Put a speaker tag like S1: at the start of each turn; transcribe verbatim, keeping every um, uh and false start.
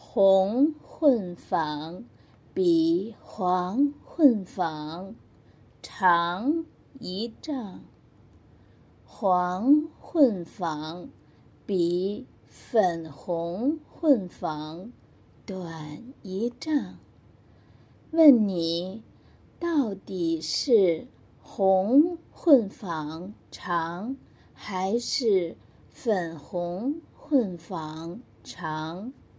S1: 红混纺比黄混纺长一丈，黄混纺比粉红混纺短一丈。问你，到底是红混纺长，还是粉红混纺长？